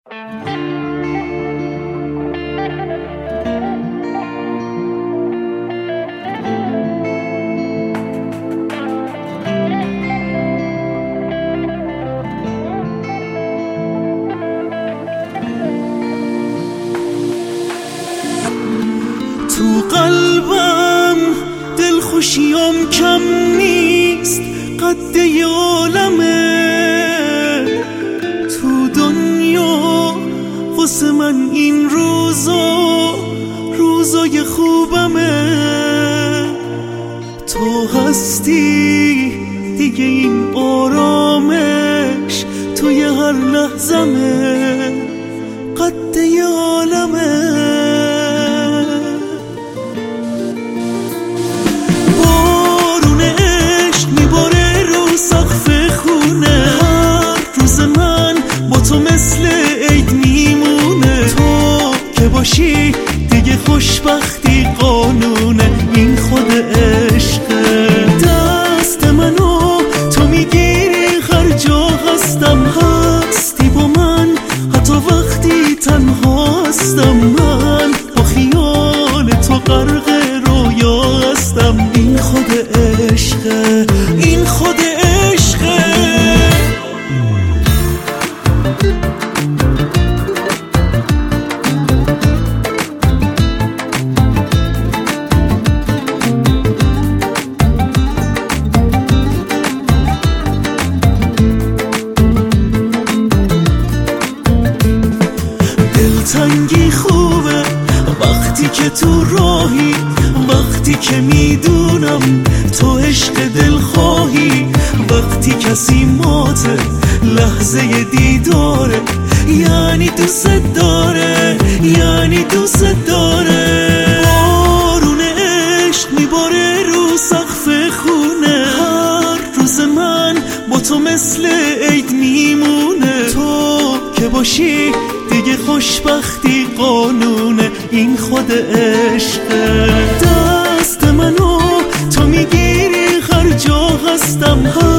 تو قلبم دلخوشیم کم نیست، قد یه عالمه تو دنیا. واسه من این روزای خوبمه. تو هستی دیگه، این آرامش توی هر لحظمه، قد یه عالمه. تو مثل عید میمونه، تو که باشی دیگه خوشبختی قانونه. این خود عشقه. دست منو تو میگیری هر جا هستم، هستی با من حتی وقتی تنها هستم. من با خیال تو غرق رویا هستم. این خود عشقه، این خود عشقه. دلتنگی خوبه وقتی که تو راهی، وقتی که میدونم تو عشق دل خواهی. وقتی کسی ماته لحظه دیداره، یعنی دوست داره، یعنی دوست داره. بارون عشق میباره رو سقف خونه، هر روز من با تو مثل عید میمونه. تو که باشی دیگه خوشبختی قانونه. این خود عشقه. دست منو تو میگیری هر جا هستم،